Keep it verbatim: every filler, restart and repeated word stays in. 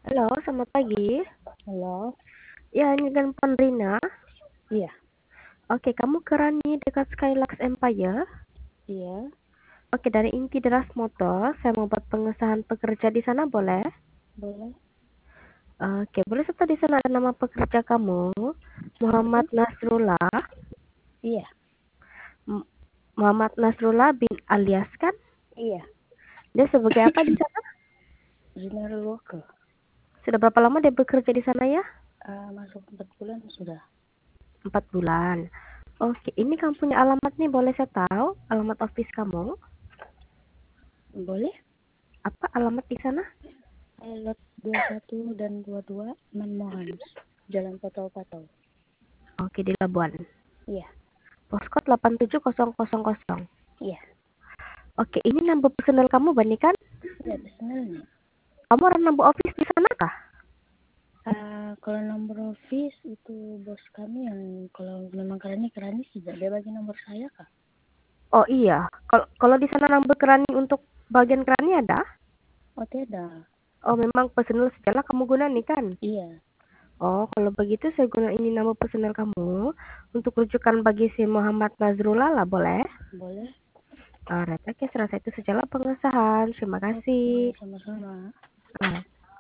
Halo, selamat pagi. Halo, Ya, ini dengan Pandrina. iya, Oke, kamu kerani dekat Skylux Empire. iya, Oke, dari Inti Deras Motor, saya mau buat pengesahan pekerja di sana, boleh? boleh. Oke, boleh serta di sana ada nama pekerja kamu, Muhammad Betul? Nasrullah. Iya, M- Muhammad Nasrullah bin alias kan? iya, Dia sebagai apa di sana? general worker. Sudah berapa lama dia bekerja di sana ya? Ah, masuk empat bulan sudah. Empat bulan. Oke, ini kamu punya alamat nih, boleh saya tahu alamat office kamu? Boleh? Apa alamat di sana? Eh, Lot dua puluh satu dan dua puluh dua Manmohan, Jalan Patau-Patau. Oke, di Labuan. Iya, Postcode delapan tujuh nol nol nol. iya, Oke, ini number personal kamu, Bani kan? iya, personal nih. Kamu orang number office di sana kah? Ah, kalau nomor office itu bos kami yang kalau memang kerani kerani tidak dia bagi nomor saya kak. Oh iya, kalau kalau di sana number kerani untuk bagian kerani ada? Oh tidak. Oh memang personal segala kamu guna nih kan? Iya, Oh kalau begitu saya guna ini nama personal kamu untuk rujukan bagi si Muhammad Nazrullah lah, boleh? boleh. Alright, oke, serasa itu sejalan pengesahan. Terima Oke, kasih. sama-sama. Ah.